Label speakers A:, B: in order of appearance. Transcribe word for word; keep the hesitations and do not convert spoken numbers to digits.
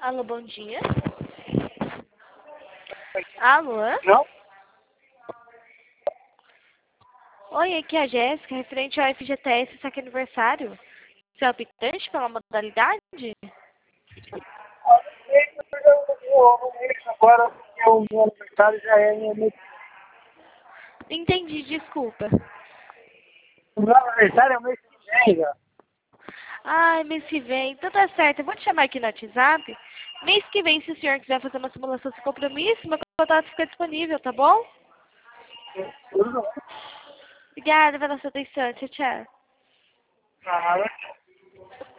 A: Alô, bom dia. Alô?
B: Não?
A: Oi, aqui é a Jéssica, referente ao F G T S, saque aniversário. Seu aplicante pela modalidade?
B: Agora que o meu aniversário já é meu mês.
A: Entendi, desculpa.
B: O meu aniversário é o mês que vem, já.
A: Ai, mês que vem. Então tá certo, eu vou te chamar aqui no WhatsApp. Mês que vem, se o senhor quiser fazer uma simulação de compromisso, meu contato fica disponível, tá bom?
B: Tudo bem.
A: Obrigada pela sua atenção. Tchau, tchau.
B: Nada.